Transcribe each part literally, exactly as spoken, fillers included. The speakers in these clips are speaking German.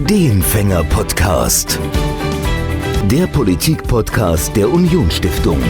Ideenfänger-Podcast. Der Politik-Podcast der Union-Stiftung.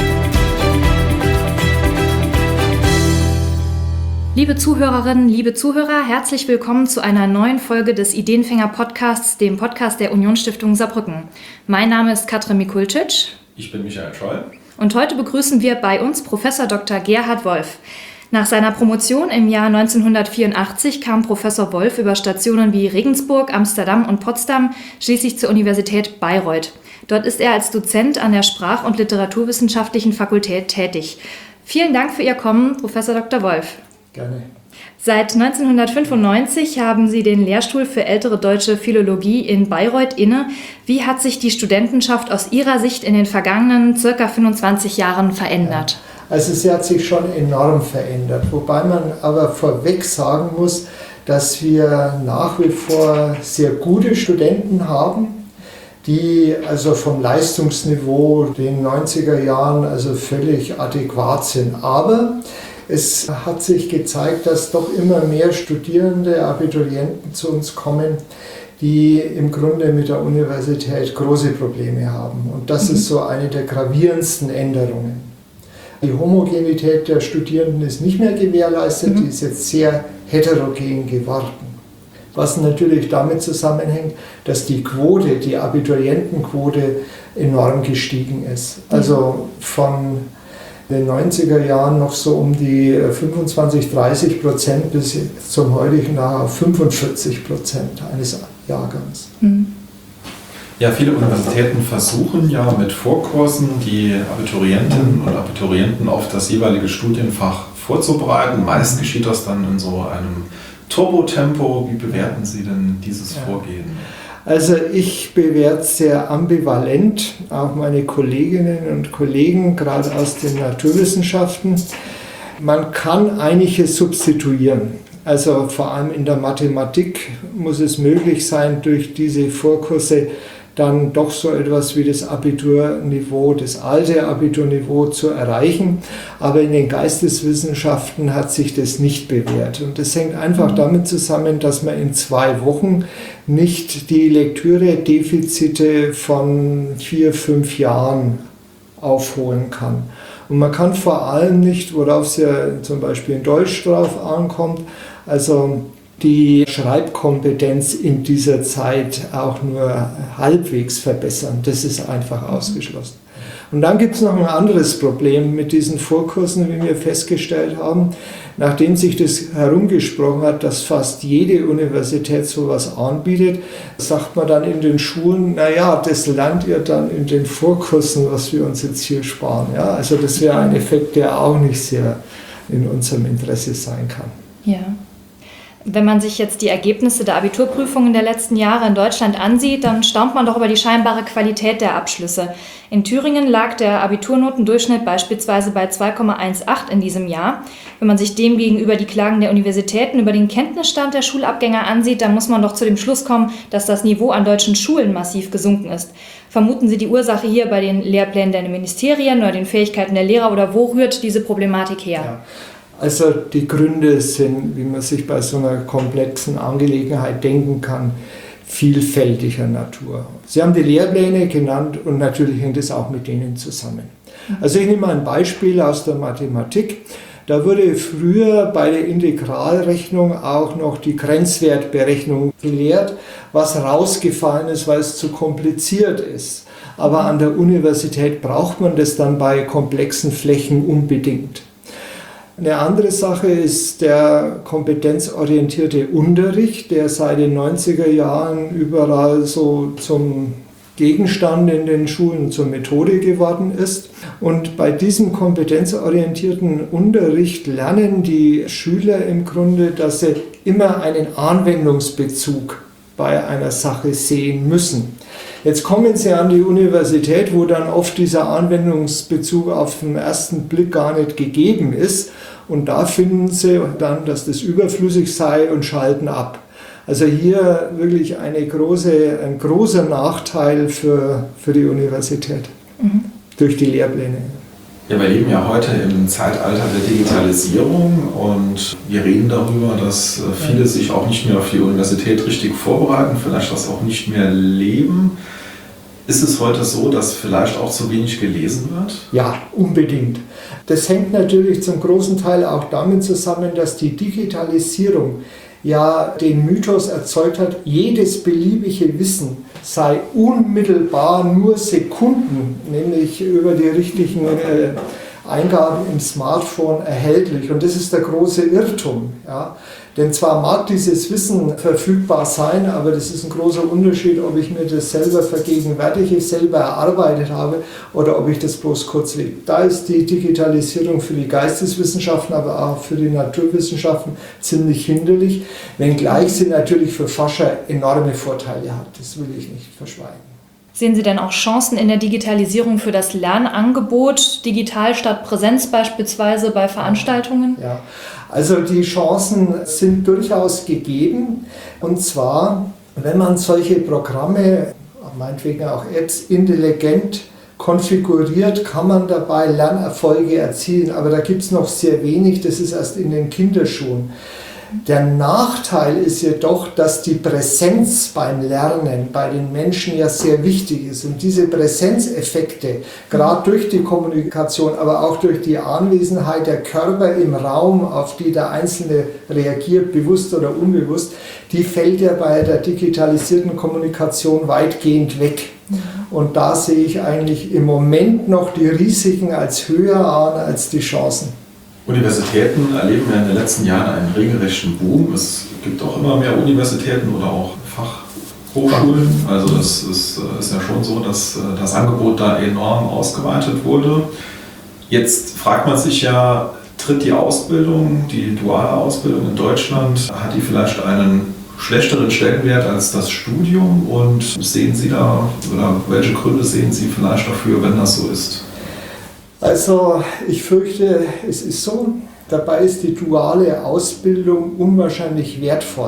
Liebe Zuhörerinnen, liebe Zuhörer, herzlich willkommen zu einer neuen Folge des Ideenfänger-Podcasts, dem Podcast der Union-Stiftung Saarbrücken. Mein Name ist Katrin Mikulčić. Ich bin Michael Scholl. Und heute begrüßen wir bei uns Professor Doktor Gerhard Wolf. Nach seiner Promotion im Jahr neunzehnhundertvierundachtzig kam Professor Wolf über Stationen wie Regensburg, Amsterdam und Potsdam schließlich zur Universität Bayreuth. Dort ist er als Dozent an der Sprach- und Literaturwissenschaftlichen Fakultät tätig. Vielen Dank für Ihr Kommen, Professor Doktor Wolf. Gerne. Seit neunzehnhundertfünfundneunzig haben Sie den Lehrstuhl für ältere deutsche Philologie in Bayreuth inne. Wie hat sich die Studentenschaft aus Ihrer Sicht in den vergangenen ca. fünfundzwanzig Jahren verändert? Ja. Also sie hat sich schon enorm verändert, wobei man aber vorweg sagen muss, dass wir nach wie vor sehr gute Studenten haben, die also vom Leistungsniveau den neunziger Jahren also völlig adäquat sind. Aber es hat sich gezeigt, dass doch immer mehr Studierende, Abiturienten zu uns kommen, die im Grunde mit der Universität große Probleme haben. Und das mhm. ist so eine der gravierendsten Änderungen. Die Homogenität der Studierenden ist nicht mehr gewährleistet, mhm. die ist jetzt sehr heterogen geworden. Was natürlich damit zusammenhängt, dass die Quote, die Abiturientenquote enorm gestiegen ist. Also von den neunziger Jahren noch so um die fünfundzwanzig, dreißig Prozent bis zum heutigen nachher fünfundvierzig Prozent eines Jahrgangs. Mhm. Ja, viele Universitäten versuchen ja mit Vorkursen die Abiturientinnen und Abiturienten auf das jeweilige Studienfach vorzubereiten. Meist geschieht das dann in so einem Turbotempo. Wie bewerten Sie denn dieses Vorgehen? Also ich bewerte es sehr ambivalent, auch meine Kolleginnen und Kollegen, gerade aus den Naturwissenschaften. Man kann einiges substituieren. Also vor allem in der Mathematik muss es möglich sein, durch diese Vorkurse dann doch so etwas wie das Abiturniveau, das alte Abiturniveau zu erreichen. Aber in den Geisteswissenschaften hat sich das nicht bewährt. Und das hängt einfach damit zusammen, dass man in zwei Wochen nicht die Lektüre-Defizite von vier, fünf Jahren aufholen kann. Und man kann vor allem nicht, worauf es ja zum Beispiel in Deutsch drauf ankommt, also die Schreibkompetenz in dieser Zeit auch nur halbwegs verbessern. Das ist einfach ausgeschlossen. Und dann gibt es noch ein anderes Problem mit diesen Vorkursen, wie wir festgestellt haben. Nachdem sich das herumgesprochen hat, dass fast jede Universität sowas anbietet, sagt man dann in den Schulen, naja, das lernt ihr dann in den Vorkursen, was wir uns jetzt hier sparen. Ja, also das wäre ein Effekt, der auch nicht sehr in unserem Interesse sein kann. Ja. Wenn man sich jetzt die Ergebnisse der Abiturprüfungen der letzten Jahre in Deutschland ansieht, dann staunt man doch über die scheinbare Qualität der Abschlüsse. In Thüringen lag der Abiturnotendurchschnitt beispielsweise bei zwei Komma achtzehn in diesem Jahr. Wenn man sich demgegenüber die Klagen der Universitäten über den Kenntnisstand der Schulabgänger ansieht, dann muss man doch zu dem Schluss kommen, dass das Niveau an deutschen Schulen massiv gesunken ist. Vermuten Sie die Ursache hier bei den Lehrplänen der Ministerien oder den Fähigkeiten der Lehrer oder wo rührt diese Problematik her? Ja. Also die Gründe sind, wie man sich bei so einer komplexen Angelegenheit denken kann, vielfältiger Natur. Sie haben die Lehrpläne genannt und natürlich hängt es auch mit denen zusammen. Also ich nehme mal ein Beispiel aus der Mathematik. Da wurde früher bei der Integralrechnung auch noch die Grenzwertberechnung gelehrt, was rausgefallen ist, weil es zu kompliziert ist. Aber an der Universität braucht man das dann bei komplexen Flächen unbedingt. Eine andere Sache ist der kompetenzorientierte Unterricht, der seit den neunziger Jahren überall so zum Gegenstand in den Schulen, zur Methode geworden ist. Und bei diesem kompetenzorientierten Unterricht lernen die Schüler im Grunde, dass sie immer einen Anwendungsbezug bei einer Sache sehen müssen. Jetzt kommen sie an die Universität, wo dann oft dieser Anwendungsbezug auf den ersten Blick gar nicht gegeben ist. Und da finden sie dann, dass das überflüssig sei und schalten ab. Also hier wirklich eine große, ein großer Nachteil für, für die Universität mhm. durch die Lehrpläne. Ja, wir leben ja heute im Zeitalter der Digitalisierung und wir reden darüber, dass viele sich auch nicht mehr auf die Universität richtig vorbereiten, vielleicht das auch nicht mehr leben. Ist es heute so, dass vielleicht auch zu wenig gelesen wird? Ja, unbedingt. Das hängt natürlich zum großen Teil auch damit zusammen, dass die Digitalisierung ja den Mythos erzeugt hat, jedes beliebige Wissen sei unmittelbar nur Sekunden, nämlich über die richtigen äh, Eingaben im Smartphone erhältlich. Und das ist der große Irrtum. Ja. Denn zwar mag dieses Wissen verfügbar sein, aber das ist ein großer Unterschied, ob ich mir das selber vergegenwärtige, selber erarbeitet habe oder ob ich das bloß kurz lese. Da ist die Digitalisierung für die Geisteswissenschaften, aber auch für die Naturwissenschaften ziemlich hinderlich, wenngleich sie natürlich für Forscher enorme Vorteile hat. Das will ich nicht verschweigen. Sehen Sie denn auch Chancen in der Digitalisierung für das Lernangebot, digital statt Präsenz beispielsweise bei Veranstaltungen? Ja, also die Chancen sind durchaus gegeben. Und zwar, wenn man solche Programme, meinetwegen auch Apps, intelligent konfiguriert, kann man dabei Lernerfolge erzielen. Aber da gibt es noch sehr wenig, das ist erst in den Kinderschuhen. Der Nachteil ist jedoch, dass die Präsenz beim Lernen bei den Menschen ja sehr wichtig ist. Und diese Präsenzeffekte, gerade durch die Kommunikation, aber auch durch die Anwesenheit der Körper im Raum, auf die der Einzelne reagiert, bewusst oder unbewusst, die fällt ja bei der digitalisierten Kommunikation weitgehend weg. Und da sehe ich eigentlich im Moment noch die Risiken als höher an als die Chancen. Universitäten erleben ja in den letzten Jahren einen regelrechten Boom. Es gibt auch immer mehr Universitäten oder auch Fachhochschulen. Also es ist, ist ja schon so, dass das Angebot da enorm ausgeweitet wurde. Jetzt fragt man sich ja, tritt die Ausbildung, die duale Ausbildung in Deutschland, hat die vielleicht einen schlechteren Stellenwert als das Studium? Und sehen Sie da, oder welche Gründe sehen Sie vielleicht dafür, wenn das so ist? Also ich fürchte, es ist so, dabei ist die duale Ausbildung unwahrscheinlich wertvoll.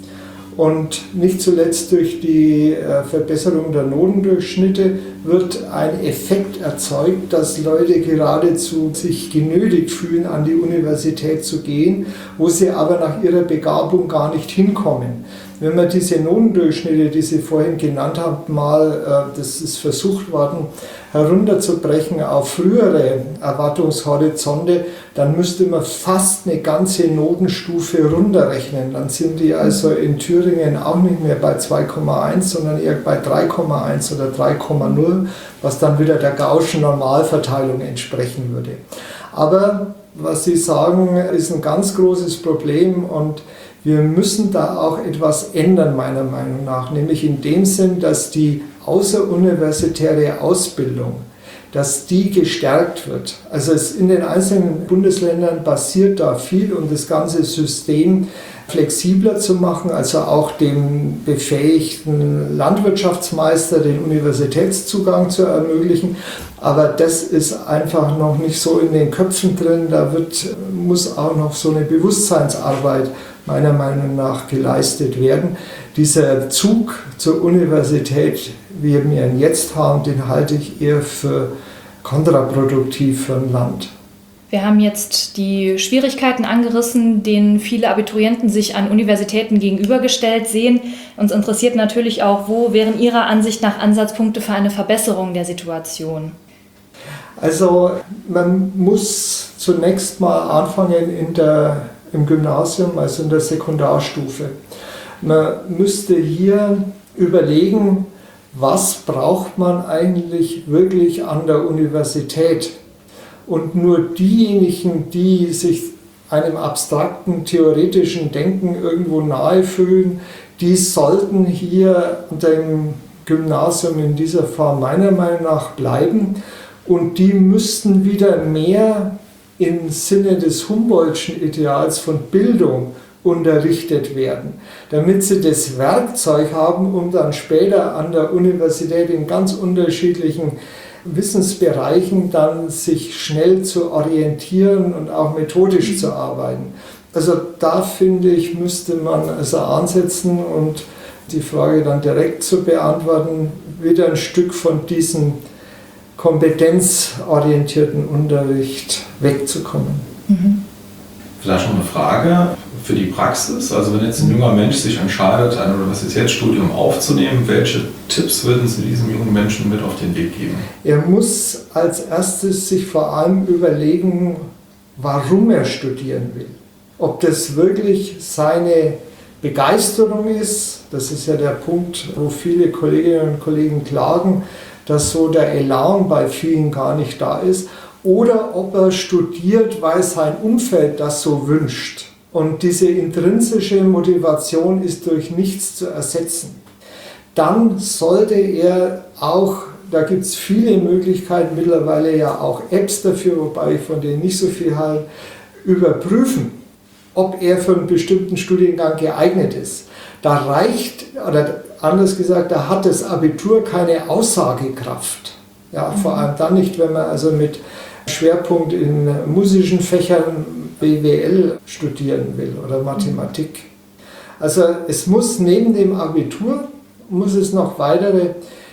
Und nicht zuletzt durch die Verbesserung der Notendurchschnitte wird ein Effekt erzeugt, dass Leute geradezu sich genötigt fühlen, an die Universität zu gehen, wo sie aber nach ihrer Begabung gar nicht hinkommen. Wenn man diese Notendurchschnitte, die Sie vorhin genannt haben, mal, das ist versucht worden, herunterzubrechen auf frühere Erwartungshorizonte, dann müsste man fast eine ganze Notenstufe runterrechnen. Dann sind die also in Thüringen auch nicht mehr bei zwei Komma eins, sondern eher bei drei Komma eins oder drei Komma null, was dann wieder der Gaußschen Normalverteilung entsprechen würde. Aber was Sie sagen, ist ein ganz großes Problem und wir müssen da auch etwas ändern, meiner Meinung nach, nämlich in dem Sinn, dass die außeruniversitäre Ausbildung, dass die gestärkt wird. Also es in den einzelnen Bundesländern passiert da viel, um das ganze System flexibler zu machen, also auch dem befähigten Landwirtschaftsmeister den Universitätszugang zu ermöglichen. Aber das ist einfach noch nicht so in den Köpfen drin. Da wird, muss auch noch so eine Bewusstseinsarbeit meiner Meinung nach geleistet werden. Dieser Zug zur Universität, wie wir ihn jetzt haben, den halte ich eher für kontraproduktiv für ein Land. Wir haben jetzt die Schwierigkeiten angerissen, denen viele Abiturienten sich an Universitäten gegenübergestellt sehen. Uns interessiert natürlich auch, wo wären Ihrer Ansicht nach Ansatzpunkte für eine Verbesserung der Situation? Also man muss zunächst mal anfangen in der, im Gymnasium, also in der Sekundarstufe. Man müsste hier überlegen, was braucht man eigentlich wirklich an der Universität? Und nur diejenigen, die sich einem abstrakten, theoretischen Denken irgendwo nahe fühlen, die sollten hier dem Gymnasium in dieser Form meiner Meinung nach bleiben. Und die müssten wieder mehr im Sinne des Humboldtschen Ideals von Bildung unterrichtet werden, damit sie das Werkzeug haben, um dann später an der Universität in ganz unterschiedlichen Wissensbereichen dann sich schnell zu orientieren und auch methodisch zu arbeiten. Also da finde ich, müsste man also ansetzen und die Frage dann direkt zu beantworten, wieder ein Stück von diesem kompetenzorientierten Unterricht wegzukommen. Mhm. Vielleicht noch eine Frage für die Praxis. Also wenn jetzt ein junger Mensch sich entscheidet, ein Universitätsstudium aufzunehmen, welche Tipps würden Sie diesem jungen Menschen mit auf den Weg geben? Er muss als erstes sich vor allem überlegen, warum er studieren will. Ob das wirklich seine Begeisterung ist, das ist ja der Punkt, wo viele Kolleginnen und Kollegen klagen, dass so der Elan bei vielen gar nicht da ist, oder ob er studiert, weil sein Umfeld das so wünscht. Und diese intrinsische Motivation ist durch nichts zu ersetzen. Dann sollte er auch, da gibt es viele Möglichkeiten, mittlerweile ja auch Apps dafür, wobei ich von denen nicht so viel halte, überprüfen, ob er für einen bestimmten Studiengang geeignet ist. Da reicht, oder anders gesagt, da hat das Abitur keine Aussagekraft. Ja, mhm. Vor allem dann nicht, wenn man also mit Schwerpunkt in musischen Fächern B W L studieren will oder Mathematik. Also es muss neben dem Abitur, muss es noch weitere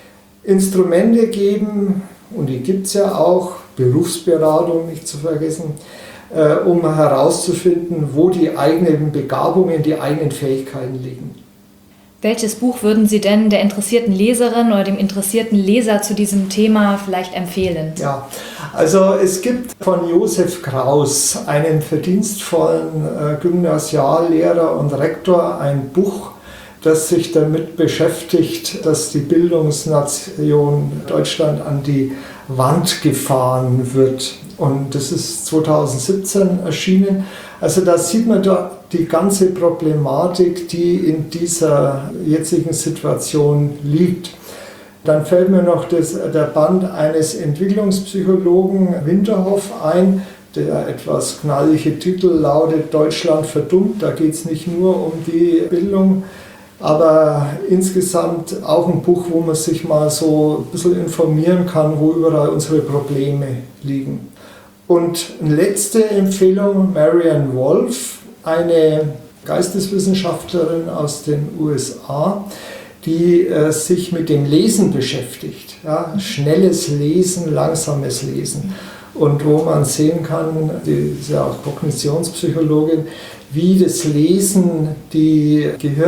Instrumente geben, und die gibt es ja auch, Berufsberatung nicht zu vergessen, äh, um herauszufinden, wo die eigenen Begabungen, die eigenen Fähigkeiten liegen. Welches Buch würden Sie denn der interessierten Leserin oder dem interessierten Leser zu diesem Thema vielleicht empfehlen? Ja, also es gibt von Josef Kraus, einen verdienstvollen äh, Gymnasiallehrer und Rektor, ein Buch, das sich damit beschäftigt, dass die Bildungsnation Deutschland an die Wand gefahren wird. Und das ist zweitausendsiebzehn erschienen. Also da sieht man da die ganze Problematik, die in dieser jetzigen Situation liegt. Dann fällt mir noch das, der Band eines Entwicklungspsychologen Winterhoff ein. Der etwas knallige Titel lautet Deutschland verdummt. Da geht es nicht nur um die Bildung, aber insgesamt auch ein Buch, wo man sich mal so ein bisschen informieren kann, wo überall unsere Probleme liegen. Und eine letzte Empfehlung, Marianne Wolf, eine Geisteswissenschaftlerin aus den U S A, die äh, sich mit dem Lesen beschäftigt. Ja? Schnelles Lesen, langsames Lesen. Und wo man sehen kann, die ist ja auch Kognitionspsychologin, wie das Lesen die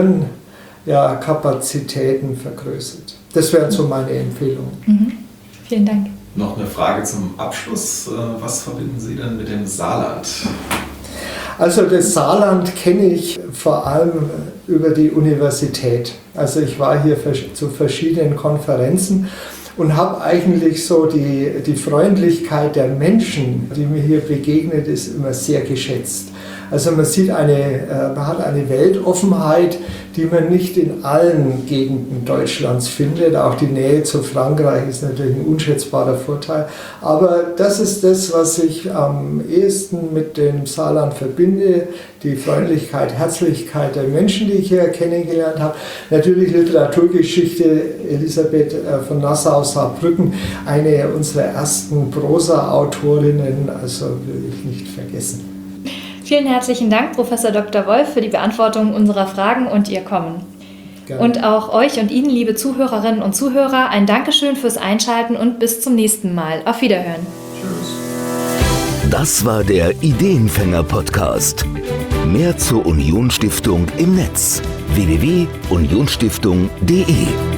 Gehirnkapazitäten ja, vergrößert. Das wären so meine Empfehlungen. Mhm. Vielen Dank. Noch eine Frage zum Abschluss. Was verbinden Sie denn mit dem Saarland? Also das Saarland kenne ich vor allem über die Universität. Also ich war hier zu verschiedenen Konferenzen und habe eigentlich so die, die Freundlichkeit der Menschen, die mir hier begegnet ist, immer sehr geschätzt. Also man sieht eine, man hat eine Weltoffenheit, die man nicht in allen Gegenden Deutschlands findet. Auch die Nähe zu Frankreich ist natürlich ein unschätzbarer Vorteil. Aber das ist das, was ich am ehesten mit dem Saarland verbinde. Die Freundlichkeit, Herzlichkeit der Menschen, die ich hier kennengelernt habe. Natürlich Literaturgeschichte, Elisabeth von Nassau-Saarbrücken, eine unserer ersten Prosa-Autorinnen, also will ich nicht vergessen. Vielen herzlichen Dank, Professor Doktor Wolf, für die Beantwortung unserer Fragen und Ihr Kommen. Gerne. Und auch euch und Ihnen, liebe Zuhörerinnen und Zuhörer, ein Dankeschön fürs Einschalten und bis zum nächsten Mal. Auf Wiederhören. Tschüss. Das war der Ideenfänger-Podcast. Mehr zur Unionsstiftung im Netz: w w w punkt unionsstiftung punkt d e